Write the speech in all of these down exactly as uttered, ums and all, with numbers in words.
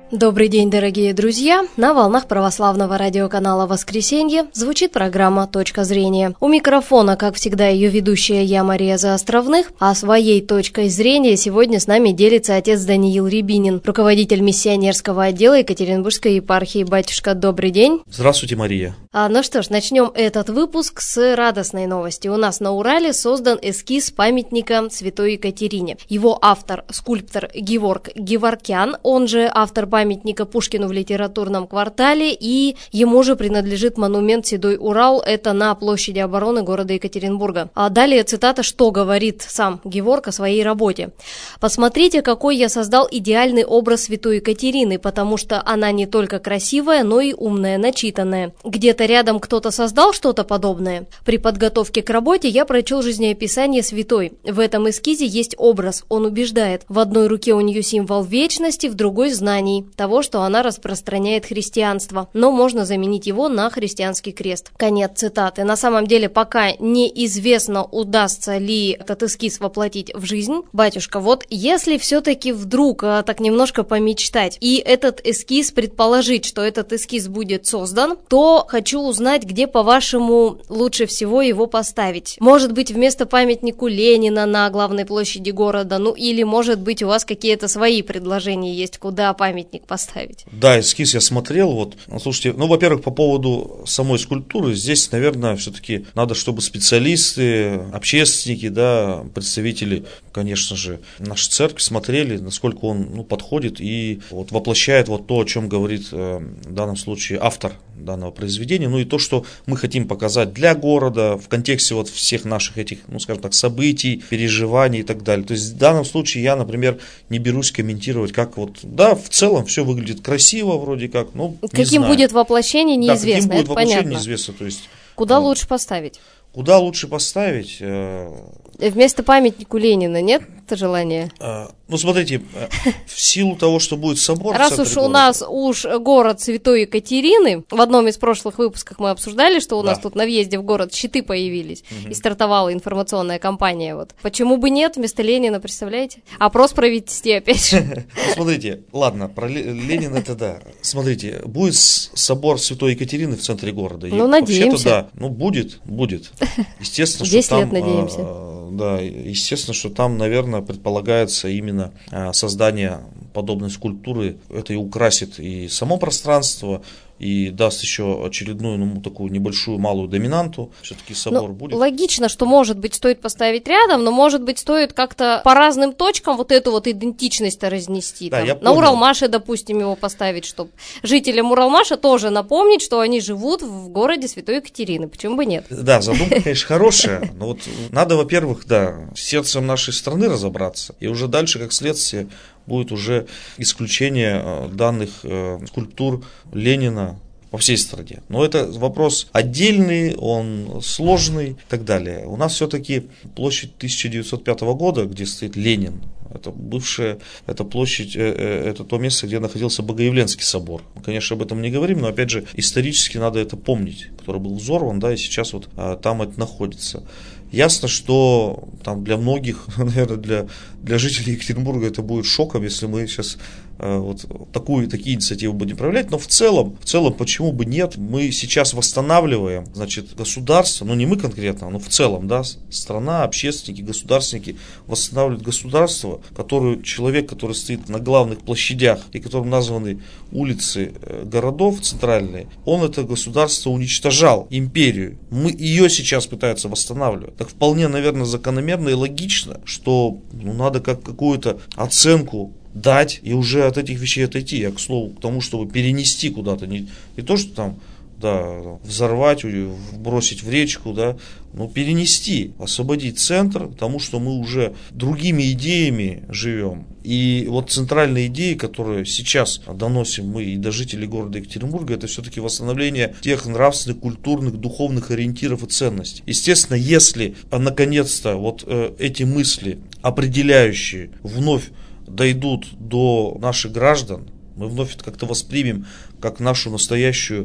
Добрый день, дорогие друзья! На волнах православного радиоканала «Воскресенье» звучит программа «Точка зрения». У микрофона, как всегда, ее ведущая я, Мария Заостровных, а своей точкой зрения сегодня с нами делится отец Даниил Рябинин, руководитель миссионерского отдела Екатеринбургской епархии. Батюшка, добрый день! Здравствуйте, Мария! А, ну что ж, начнем этот выпуск с радостной новости. У нас на Урале создан эскиз памятника святой Екатерине. Его автор – скульптор Геворг Геворкян, он же автор памятника памятника Пушкину в литературном квартале, и ему же принадлежит монумент «Седой Урал», это на площади Обороны города Екатеринбурга. А далее цитата, что говорит сам Геворг о своей работе. «Посмотрите, какой я создал идеальный образ святой Екатерины, потому что она не только красивая, но и умная, начитанная. Где-то рядом кто-то создал что-то подобное. При подготовке к работе я прочел жизнеописание святой. В этом эскизе есть образ, он убеждает. В одной руке у нее символ вечности, в другой – знаний, того, что она распространяет христианство, но можно заменить его на христианский крест». Конец цитаты. На самом деле пока неизвестно, удастся ли этот эскиз воплотить в жизнь. Батюшка, вот если все-таки вдруг а, так немножко помечтать и этот эскиз предположить, что этот эскиз будет создан, то хочу узнать, где, по-вашему, лучше всего его поставить. Может быть, вместо памятнику Ленина на главной площади города, ну или, может быть, у вас какие-то свои предложения есть, куда памятник поставить? Да, эскиз я смотрел. Вот, слушайте, ну, во-первых, по поводу самой скульптуры, здесь, наверное, все-таки надо, чтобы специалисты, общественники, да, представители, конечно же, нашей церкви смотрели, насколько он, ну, подходит и вот воплощает вот то, о чем говорит э, в данном случае автор данного произведения, ну и то, что мы хотим показать для города в контексте вот всех наших этих, ну, скажем так, событий, переживаний и так далее. То есть в данном случае я, например, не берусь комментировать, как вот, да, в целом все выглядит красиво вроде как, ну, не Каким знаю. будет воплощение, неизвестно, да, каким будет это воплощение, понятно. неизвестно. То есть, Куда э, лучше поставить? Куда лучше поставить? Э, Вместо памятнику Ленина нет желания? э, ну, смотрите, э, в силу того, что будет собор... Раз уж у нас уж город Святой Екатерины, в одном из прошлых выпусков мы обсуждали, что у да. нас тут на въезде в город щиты появились, угу. и стартовала информационная кампания. Вот. Почему бы нет вместо Ленина, представляете? Опрос провести опять. Смотрите, ладно, про Ленина это да. Смотрите, будет собор Святой Екатерины в центре города. Ну, надеемся. Вообще-то да, ну будет, будет. Естественно, что десять там... лет надеемся. Да, естественно, что там, наверное, предполагается именно создание подобной скульптуры. Это и украсит и само пространство, и даст еще очередную, ну, такую небольшую малую доминанту. Все-таки собор ну, будет. Логично, что, может быть, стоит поставить рядом, но, может быть, стоит как-то по разным точкам вот эту вот идентичность-то разнести. Да, там, на Уралмаше, допустим, его поставить, чтобы жителям Уралмаша тоже напомнить, что они живут в городе Святой Екатерины. Почему бы нет? Да, задумка, конечно, хорошая, но вот надо, во-первых, да, с сердцем нашей страны разобраться, и уже дальше, как следствие, будет уже исключение данных э, скульптур Ленина по всей стране. Но это вопрос отдельный, он сложный и так далее. У нас все-таки площадь тысяча девятьсот пятого года, где стоит Ленин, это бывшая, это площадь, это то место, где находился Богоявленский собор. Мы, конечно, об этом не говорим, но, опять же, исторически надо это помнить, который был взорван, да, и сейчас вот а, там это находится. Ясно, что там для многих, наверное, для, для жителей Екатеринбурга это будет шоком, если мы сейчас э, вот такую, такие инициативы будем проявлять, но в целом, в целом, почему бы нет, мы сейчас восстанавливаем, значит, государство, ну не мы конкретно, но в целом, да, страна, общественники, государственники восстанавливают государство, которое человек, который стоит на главных площадях и которым названы улицы э, городов центральные, он это государство уничтожал, империю, мы ее сейчас пытаются восстанавливать. Так вполне, наверное, закономерно и логично, что ну, надо как какую-то оценку дать и уже от этих вещей отойти. Я, к слову, к тому, чтобы перенести куда-то, не, не то, что там, да, взорвать, бросить в речку, да, но перенести, освободить центр, потому что мы уже другими идеями живем. И вот центральные идеи, которые сейчас доносим мы и до жителей города Екатеринбурга, это все-таки восстановление тех нравственных, культурных, духовных ориентиров и ценностей. Естественно, если наконец-то вот э, эти мысли определяющие вновь дойдут до наших граждан, мы вновь это как-то воспримем как нашу настоящую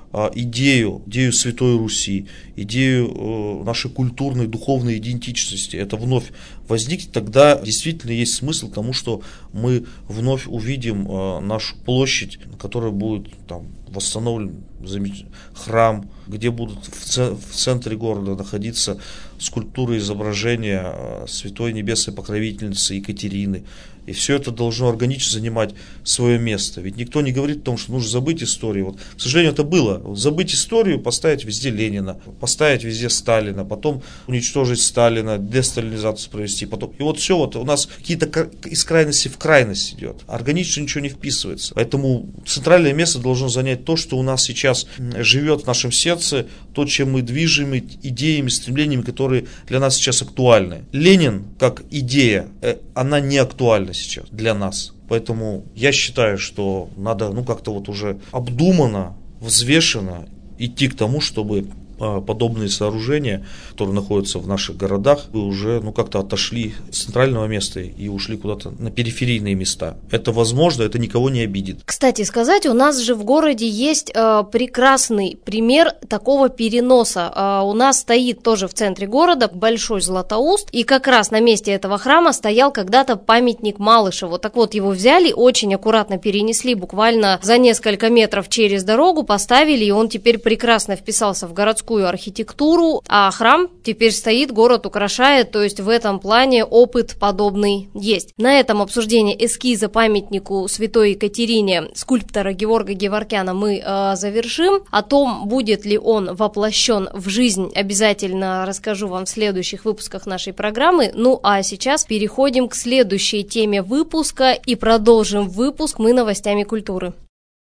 идею, идею Святой Руси, идею нашей культурной, духовной идентичности, это вновь возникнет, тогда действительно есть смысл тому, что мы вновь увидим нашу площадь, на которой будет там восстановлен храм, где будут в центре города находиться скульптуры, изображения Святой Небесной Покровительницы Екатерины. И все это должно органично занимать свое место. Ведь никто не говорит о том, что нужно забыть историю. Вот, к сожалению, это было. Вот, забыть историю, поставить везде Ленина, поставить везде Сталина, потом уничтожить Сталина, десталинизацию провести. Потом. И вот все, вот у нас какие-то из крайности в крайность идет. Органично ничего не вписывается. Поэтому центральное место должно занять то, что у нас сейчас живет в нашем сердце, то, чем мы движем, идеями, стремлениями, которые для нас сейчас актуальны. Ленин, как идея, она не актуальна сейчас для нас. Поэтому я считаю, что надо ну как-то вот уже обдуманно, взвешенно идти к тому, чтобы подобные сооружения, которые находятся в наших городах, уже ну как-то отошли с центрального места и ушли куда-то на периферийные места. Это возможно, это никого не обидит. Кстати сказать, у нас же в городе есть э, прекрасный пример такого переноса. Э, у нас стоит тоже в центре города большой Златоуст, и как раз на месте этого храма стоял когда-то памятник Малышеву. Так вот, его взяли, очень аккуратно перенесли, буквально за несколько метров через дорогу поставили, и он теперь прекрасно вписался в городскую архитектуру, а храм теперь стоит, город украшает, то есть в этом плане опыт подобный есть. На этом обсуждение эскиза памятнику Святой Екатерине скульптора Геворга Геворкяна мы э, завершим. О том, будет ли он воплощен в жизнь, обязательно расскажу вам в следующих выпусках нашей программы. Ну а сейчас переходим к следующей теме выпуска и продолжим выпуск мы новостями культуры.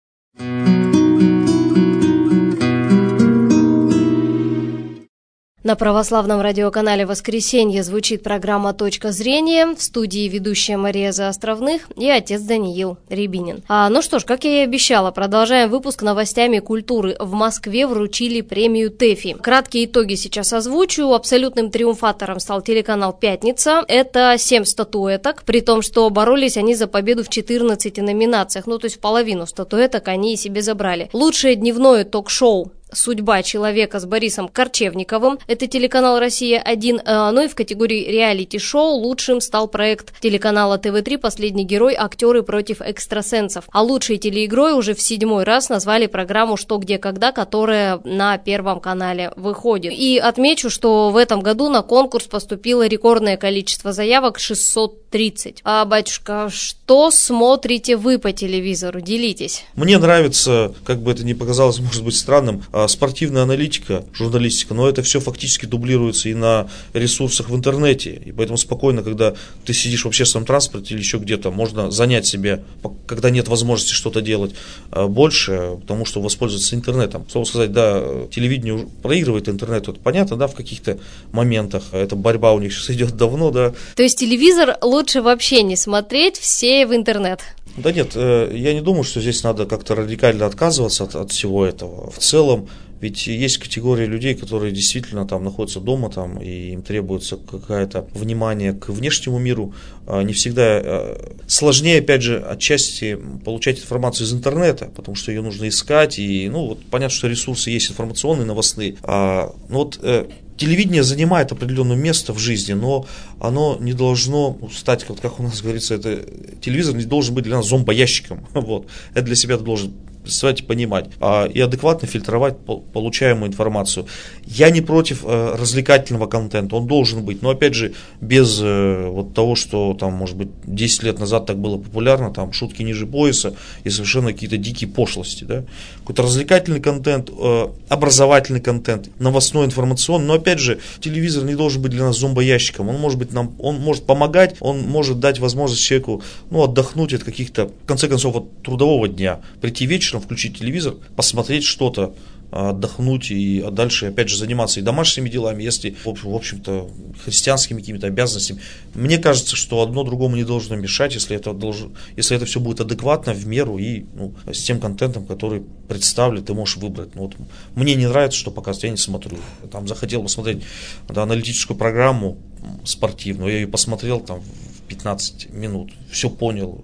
На православном радиоканале «Воскресенье» звучит программа «Точка зрения». В студии ведущая Мария Заостровных и отец Даниил Рябинин. А, ну что ж, как я и обещала, продолжаем выпуск новостями культуры. В Москве вручили премию ТЭФИ. Краткие итоги сейчас озвучу. Абсолютным триумфатором стал телеканал «Пятница». Это семь статуэток, при том, что боролись они за победу в четырнадцати номинациях. Ну, то есть половину статуэток они себе забрали. Лучшее дневное ток-шоу «Судьба человека» с Борисом Корчевниковым. Это телеканал «Россия один». Ну и в категории реалити-шоу лучшим стал проект телеканала тэ вэ три «Последний герой. Актеры против экстрасенсов». А лучшей телеигрой уже в седьмой раз назвали программу «Что, где, когда», которая на Первом канале выходит. И отмечу, что в этом году на конкурс поступило рекордное количество заявок – шестьсот тридцать. А, батюшка, что смотрите вы по телевизору? Делитесь. Мне нравится, как бы это ни показалось, может быть, странным, спортивная аналитика, журналистика, но это все фактически дублируется и на ресурсах в интернете. И поэтому спокойно, когда ты сидишь в общественном транспорте или еще где-то, можно занять себя, когда нет возможности что-то делать больше, потому что воспользоваться интернетом. Слово сказать, да, телевидение проигрывает интернет, это понятно, да, в каких-то моментах. Эта борьба у них сейчас идет давно, да. То есть телевизор лучше вообще не смотреть, все в интернет? Да нет, я не думаю, что здесь надо как-то радикально отказываться от, от всего этого. В целом, ведь есть категория людей, которые действительно там находятся дома, там, и им требуется какое-то внимание к внешнему миру. Не всегда сложнее, опять же, отчасти получать информацию из интернета, потому что ее нужно искать. И, ну, вот понятно, что ресурсы есть информационные, новостные. А, ну, вот, телевидение занимает определенное место в жизни, но оно не должно стать, вот как у нас говорится, это, телевизор не должен быть для нас зомбоящиком. Вот. Это для себя должен представлять и понимать, а, и адекватно фильтровать по, получаемую информацию. Я не против э, развлекательного контента, он должен быть, но опять же, без э, вот того, что там, может быть, десять лет назад так было популярно, там шутки ниже пояса и совершенно какие-то дикие пошлости, да? Какой-то развлекательный контент, э, образовательный контент, новостной, информационный, но опять же, телевизор не должен быть для нас зомбоящиком, он может быть нам, он может помогать, он может дать возможность человеку, ну, отдохнуть от каких-то, в конце концов, от трудового дня, прийти вечером, включить телевизор, посмотреть что-то, отдохнуть и дальше опять же заниматься и домашними делами, если, в общем-то, христианскими какими-то обязанностями. Мне кажется, что одно другому не должно мешать, если это, должно, если это все будет адекватно, в меру и ну, с тем контентом, который представлен, ты можешь выбрать. Ну, вот, мне не нравится, что показывают, я не смотрю. Там захотел посмотреть да, аналитическую программу спортивную, я ее посмотрел там в пятнадцать минут, все понял.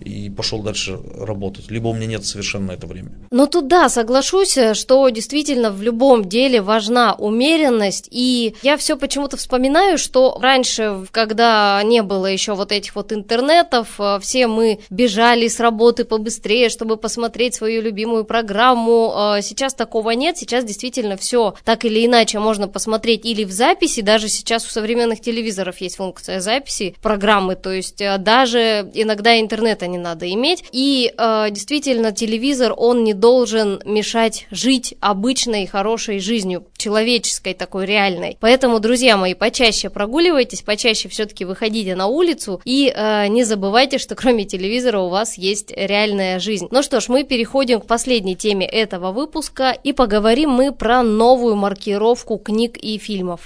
и пошел дальше работать. Либо у меня нет совершенно на это времени. Ну тут да, соглашусь, что действительно в любом деле важна умеренность. И я все почему-то вспоминаю, что раньше, когда не было еще вот этих вот интернетов, все мы бежали с работы побыстрее, чтобы посмотреть свою любимую программу. Сейчас такого нет, сейчас действительно все так или иначе можно посмотреть или в записи, даже сейчас у современных телевизоров есть функция записи программы, то есть даже иногда интернета не надо иметь. И э, действительно телевизор, он не должен мешать жить обычной хорошей жизнью, человеческой такой реальной. Поэтому, друзья мои, почаще прогуливайтесь, почаще все-таки выходите на улицу и э, не забывайте, что кроме телевизора у вас есть реальная жизнь. Ну что ж, мы переходим к последней теме этого выпуска и поговорим мы про новую маркировку книг и фильмов.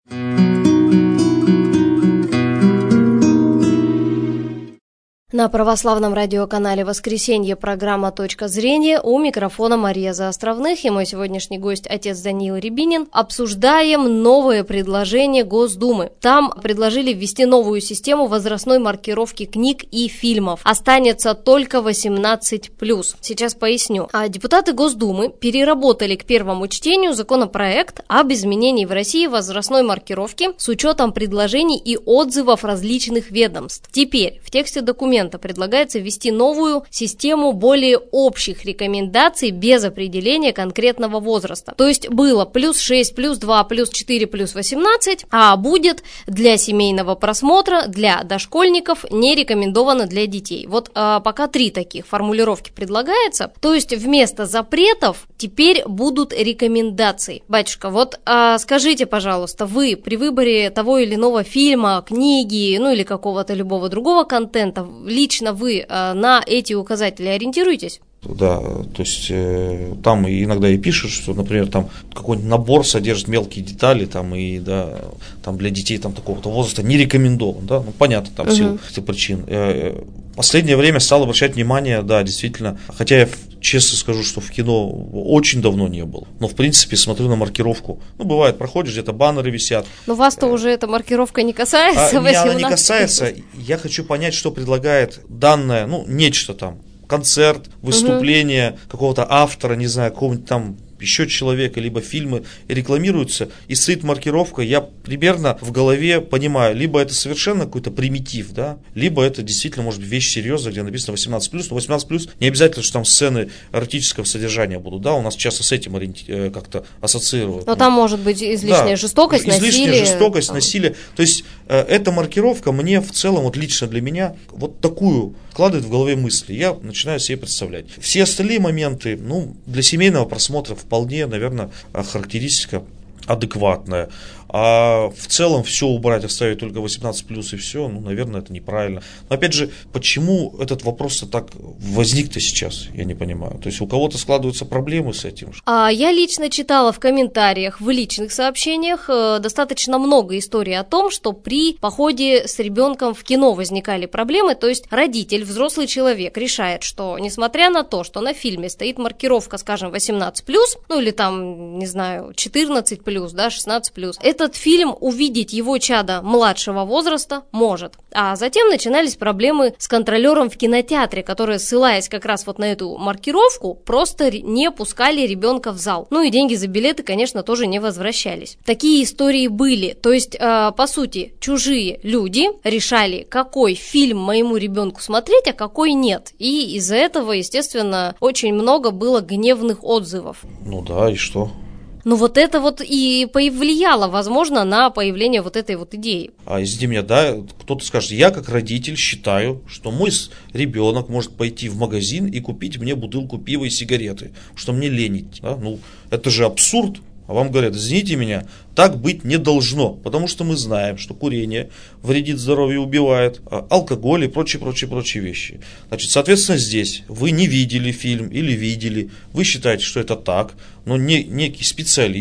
На православном радиоканале «Воскресенье» программа «Точка зрения», у микрофона Мария Заостровных и мой сегодняшний гость, отец Даниил Рябинин. Обсуждаем новое предложение Госдумы. Там предложили ввести новую систему возрастной маркировки книг и фильмов. Останется только восемнадцать плюс. Сейчас поясню. А депутаты Госдумы переработали к первому чтению законопроект об изменении в России возрастной маркировки с учетом предложений и отзывов различных ведомств. Теперь в тексте документа предлагается ввести новую систему более общих рекомендаций без определения конкретного возраста. То есть было плюс шесть, плюс два, плюс четыре, плюс восемнадцать, а будет для семейного просмотра, для дошкольников, не рекомендовано для детей. Вот а, пока три таких формулировки предлагается. То есть вместо запретов теперь будут рекомендации. Батюшка, вот а, скажите, пожалуйста, вы при выборе того или иного фильма, книги, ну или какого-то любого другого контента, лично вы э, на эти указатели ориентируетесь? Да, то есть э, там иногда и пишут, что, например, там какой-нибудь набор содержит мелкие детали, там и да, там для детей там такого-то возраста не рекомендован, да, ну понятно, там в силу этих причин. Э, последнее время стал обращать внимание, да, действительно, хотя я честно скажу, что в кино очень давно не был, но в принципе смотрю на маркировку. Ну бывает, проходишь, где-то баннеры висят. Но вас-то уже эта маркировка не касается. А, меня она не касается. Я хочу понять, что предлагает данное, ну нечто там. Концерт, выступление угу. какого-то автора, не знаю, какого-нибудь там еще человека, либо фильмы рекламируются, и стоит маркировка, я примерно в голове понимаю, либо это совершенно какой-то примитив, да, либо это действительно может быть вещь серьезная, где написано восемнадцать плюс, но восемнадцать плюс не обязательно, что там сцены эротического содержания будут, да, у нас часто с этим ориенти- как-то ассоциируют. Но там может быть излишняя да, жестокость, излишняя насилие. Излишняя жестокость, там. насилие, то есть э, эта маркировка мне в целом, вот лично для меня, вот такую вкладывает в голове мысли, я начинаю себе представлять. Все остальные моменты, ну, для семейного просмотра вполне, наверное, характеристика адекватная. А в целом все убрать, оставить только восемнадцать плюс и все, ну, наверное, это неправильно. Но опять же, почему этот вопрос-то так возник-то сейчас, я не понимаю. То есть у кого-то складываются проблемы с этим. А я лично читала в комментариях, в личных сообщениях э, достаточно много историй о том, что при походе с ребенком в кино возникали проблемы. То есть родитель, взрослый человек решает, что несмотря на то, что на фильме стоит маркировка, скажем, восемнадцать плюс, ну или там, не знаю, четырнадцать плюс, да, шестнадцать плюс, это этот фильм увидеть его чадо младшего возраста может. А затем начинались проблемы с контролером в кинотеатре, которые, ссылаясь как раз вот на эту маркировку, просто не пускали ребенка в зал. Ну и деньги за билеты, конечно, тоже не возвращались. Такие истории были. То есть, э, по сути, чужие люди решали, какой фильм моему ребенку смотреть, а какой нет. И из-за этого, естественно, очень много было гневных отзывов. Ну да, и что? Ну вот это вот и повлияло, возможно, на появление вот этой вот идеи. А извини меня, да, кто-то скажет, я как родитель считаю, что мой ребенок может пойти в магазин и купить мне бутылку пива и сигареты, что мне лень идти. Да? Ну, это же абсурд. А вам говорят, извините меня, так быть не должно, потому что мы знаем, что курение вредит здоровью, убивает, алкоголь и прочие, прочие, прочие вещи. Значит, соответственно, здесь вы не видели фильм или видели, вы считаете, что это так, но не, некий специалист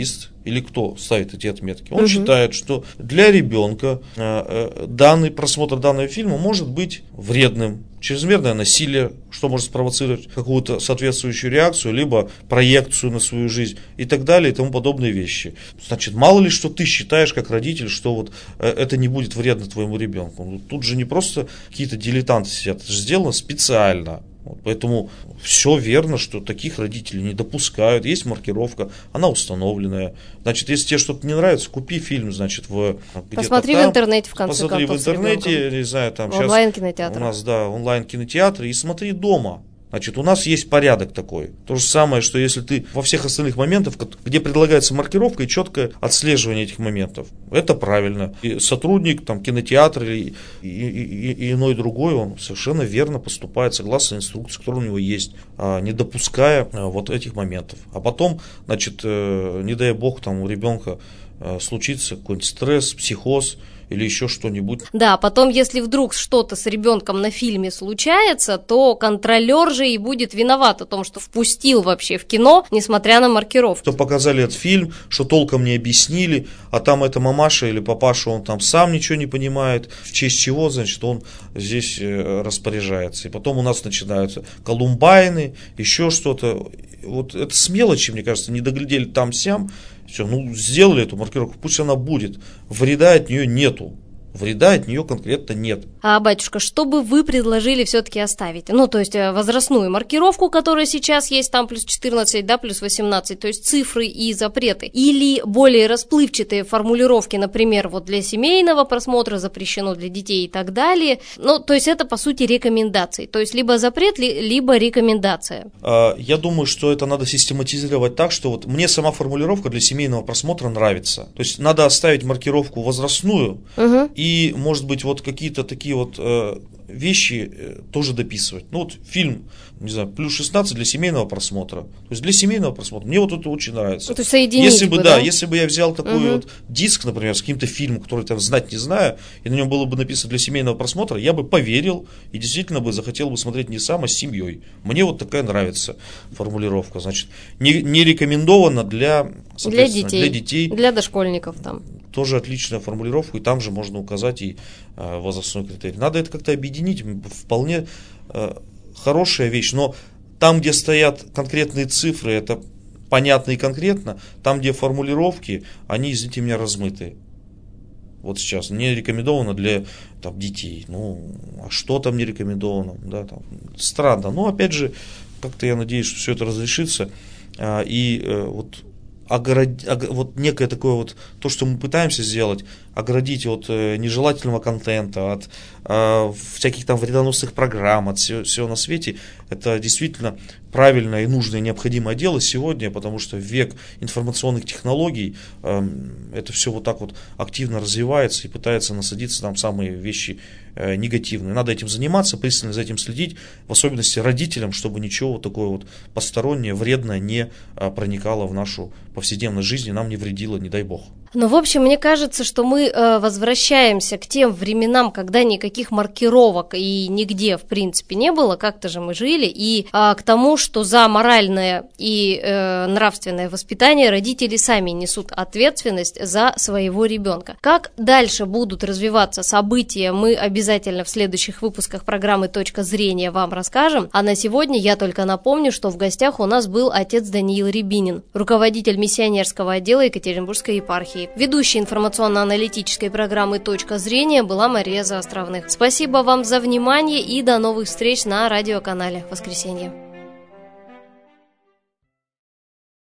или кто ставит эти отметки, он угу. считает, что для ребенка э, данный просмотр данного фильма может быть вредным. Чрезмерное насилие, что может спровоцировать какую-то соответствующую реакцию, либо проекцию на свою жизнь и так далее, и тому подобные вещи. Значит, мало ли, что ты считаешь как родитель, что вот это не будет вредно твоему ребенку. Тут же не просто какие-то дилетанты сидят, это же сделано специально. Вот, поэтому все верно, что таких родителей не допускают. Есть маркировка, она установленная. Значит, если тебе что-то не нравится, купи фильм, значит, в посмотри там, в интернете, в конце посмотри концов. Посмотри в интернете, не знаю, там сейчас онлайн-кинотеатр. У нас, да, онлайн-кинотеатры, и смотри дома. Значит, у нас есть порядок такой. То же самое, что если ты во всех остальных моментах, где предлагается маркировка и четкое отслеживание этих моментов, это правильно. И сотрудник там, кинотеатра или и, и, и иной другой, он совершенно верно поступает согласно инструкции, которая у него есть, не допуская вот этих моментов. А потом, значит, не дай бог, там у ребенка случится какой-нибудь стресс, психоз, или еще что-нибудь. Да, потом, если вдруг что-то с ребенком на фильме случается, то контролер же и будет виноват о том, что впустил вообще в кино, несмотря на маркировку. Что показали этот фильм, что толком не объяснили, а там эта мамаша или папаша, он там сам ничего не понимает, в честь чего, значит, он здесь распоряжается. И потом у нас начинаются колумбайны, еще что-то. Вот это с мелочи, мне кажется, не доглядели там-сям. Все, ну сделали эту маркировку, пусть она будет. Вреда от нее нету. Вреда от нее конкретно нет. А, батюшка, что бы вы предложили все-таки оставить? Ну, то есть возрастную маркировку, которая сейчас есть, там плюс четырнадцать, да, плюс восемнадцать, то есть цифры и запреты. Или более расплывчатые формулировки, например, вот для семейного просмотра запрещено для детей и так далее. Ну, то есть это, по сути, рекомендации. То есть либо запрет, либо рекомендация. Я думаю, что это надо систематизировать так, что вот мне сама формулировка для семейного просмотра нравится. То есть надо оставить маркировку возрастную, угу. И, может быть, вот какие-то такие вот э, вещи э, тоже дописывать. Ну, вот фильм, не знаю, плюс шестнадцать для семейного просмотра. То есть для семейного просмотра. Мне вот это очень нравится. То есть соединить если бы, бы, да, да? Если бы я взял такой угу. вот диск, например, с каким-то фильмом, который я знать не знаю, и на нем было бы написано для семейного просмотра, я бы поверил и действительно бы захотел бы смотреть не сам, а с семьей. Мне вот такая нравится формулировка. Значит, не, не рекомендовано для, для детей, для детей. Для дошкольников там. Тоже отличная формулировка, и там же можно указать и э, возрастной критерий. Надо это как-то объединить, вполне э, хорошая вещь, но там, где стоят конкретные цифры, это понятно и конкретно, там, где формулировки, они, извините меня, размытые. Вот сейчас не рекомендовано для там, детей. Ну, а что там не рекомендовано? Да, там, странно. Но опять же, как-то я надеюсь, что все это разрешится. Э, и э, вот огородить, вот некое такое вот, то, что мы пытаемся сделать, оградить от э, нежелательного контента, от э, всяких там вредоносных программ, от всего, всего на свете, это действительно правильное и нужное, необходимое дело сегодня, потому что в век информационных технологий э, это все вот так вот активно развивается и пытается насадиться нам самые вещи э, негативные. Надо этим заниматься, пристально за этим следить, в особенности родителям, чтобы ничего вот такое вот постороннее, вредное не э, проникало в нашу повседневной жизни, нам не вредило, не дай бог. Ну, в общем, мне кажется, что мы э, возвращаемся к тем временам, когда никаких маркировок и нигде, в принципе, не было, как-то же мы жили, и э, к тому, что за моральное и э, нравственное воспитание родители сами несут ответственность за своего ребенка. Как дальше будут развиваться события, мы обязательно в следующих выпусках программы «Точка зрения» вам расскажем, а на сегодня я только напомню, что в гостях у нас был отец Даниил Рябинин, руководитель миссионерского отдела Екатеринбургской епархии. Ведущей информационно-аналитической программы «Точка зрения» была Мария Заостровных. Спасибо вам за внимание и до новых встреч на радиоканале «Воскресенье».